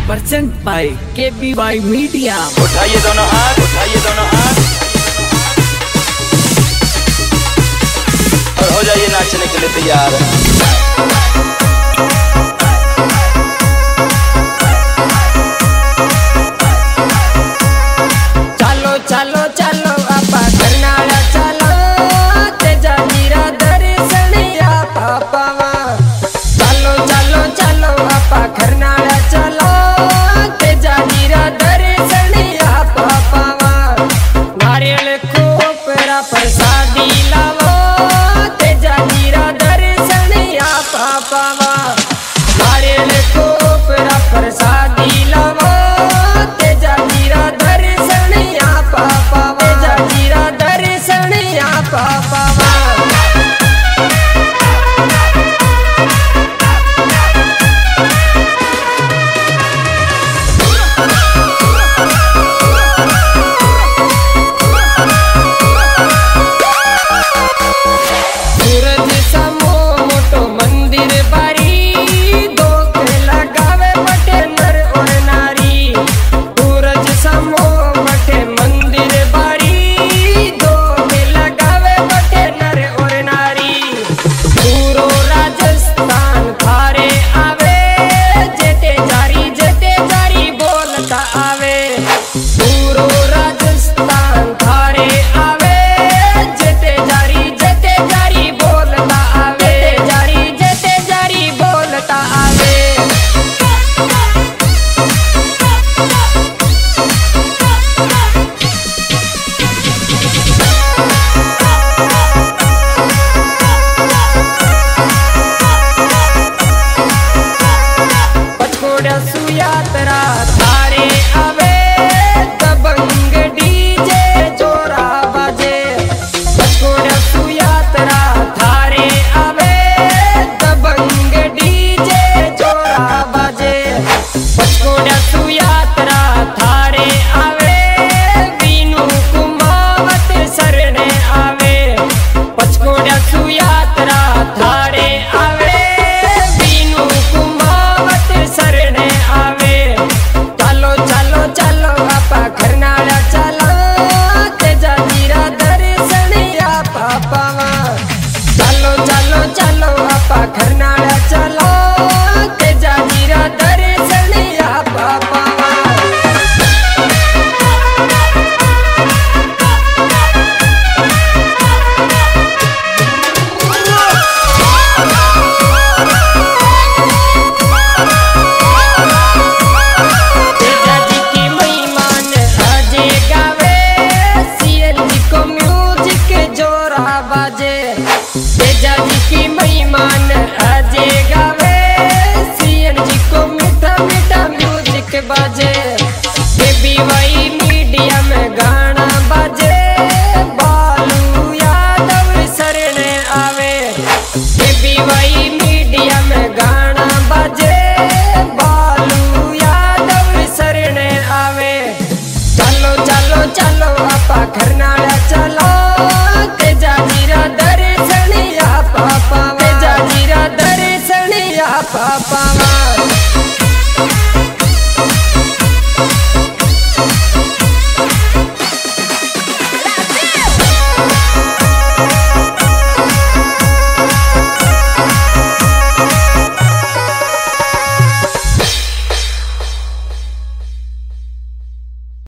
Present by KBY media. उठाइए दोनों हाथ, उठाइए दोनों हाथ और हो जाइए नाचने के लिए तैयार। चलो चलो चलो आपा करनाला चलो तेजा मीरा दर्शन आपा पावा। चलो चलो चलो आपा करनाला चलो तेजा मीरा दर्शन आपा पावा। नारियल को पेरा प्रसादी लावो तेजा मीरा दर्शन आपा पावा। नारियल को पेरा प्रसादी लावो तेजा मीरा दर्शन आपा पावा। तेजा मीरा दर्शन आपा पावा। सूरज समो मोटो मंदिर बारी दो लगावे बटे नर और नारी। सूरज समो बटे मंदिर बारी दो लगावे बटे नर और नारी। पूरो राजस्थान थारे आवे जेते जारी बोलता आवे। पूरो राजस्थान थारे आवे जेते जारी बोलता आवे। जेते जारी बोलता आवे। पचकोड़ा सुयात्रा थारे आवे दबंग डीजे जोरा बाजे। पचकोड़ा सुयात्रा थारे आवे दबंग डीजे जोरा बाजे। पचकोड़ा सुयात्रा थारे आवे वीनू कुमावत सरने आवे। पचकोड़ा सुयात्रा थारे आवे वीनू कुमावत सरने आवे। चलो चलो चलो आपा करनाला चलो तेजा मीरा दर्शन आपा पावा। चलो चलो चलो आपा करनाला चलो तेजा मीरा दर्शन आपा पावा। तेजा जी की महिमान आजे गावे सीएल जी को म्यूजिक जोरा बाजे। तेजा जी की महिमान आजे गावे सीएल जी को मीठा मीठा म्यूजिक बाजे।